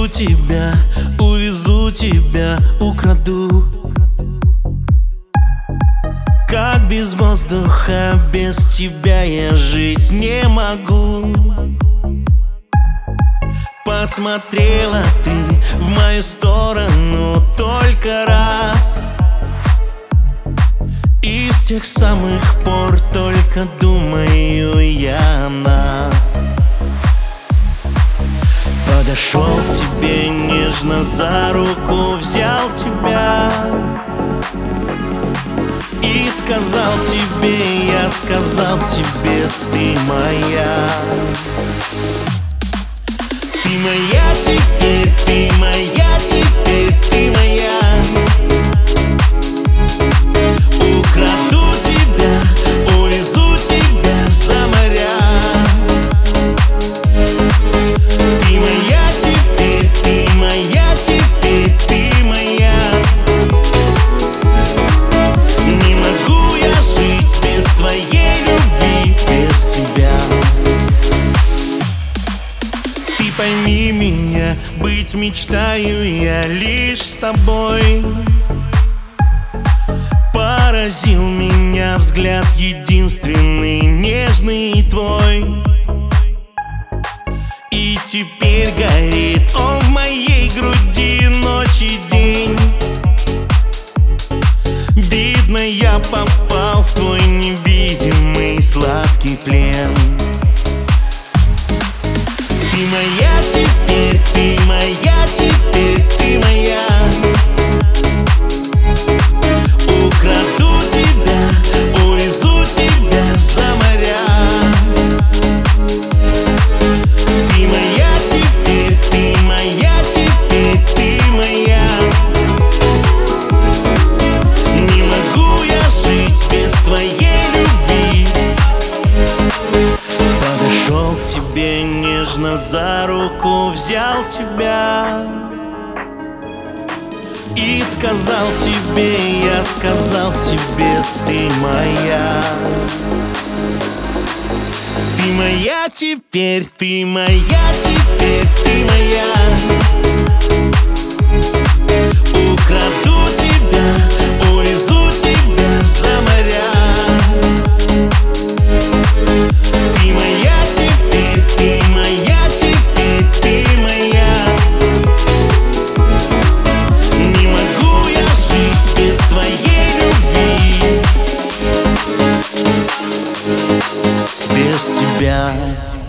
тебя, увезу тебя, украду. Как без воздуха, без тебя я жить не могу. Посмотрела ты в мою сторону только раз, и с тех самых пор только думаю я о нас. Подошел к тебе нежно за руку, взял тебя и сказал тебе, я сказал тебе, ты моя. Ты моя теперь, ты моя теперь, ты моя. Украду тебя, увезу тебя за моря. Ты моя теперь, ты моя теперь, ты моя. Не могу я жить без твоей любви, без тебя. Ты пойми меня, быть мечтаю я лишь с тобой. Поразил меня взгляд единственный, нежный твой. И теперь горит он в моей груди ночь и день. Видно, я попал в твой невидимый сладкий плен. Ты моя теперь, ты моя теперь, ты моя. Украду тебя, увезу тебя за моря. Ты моя теперь, ты моя теперь, ты моя. Не могу я жить без твоей любви. Подошел к тебе нежно за руку, взял тебя и сказал тебе, я сказал тебе, ты моя. Ты моя теперь, ты моя теперь, ты моя. Украду тебя, увезу тебя за моря. Ты моя теперь, ты моя теперь, ты моя. Не могу я жить без твоей любви, без тебя.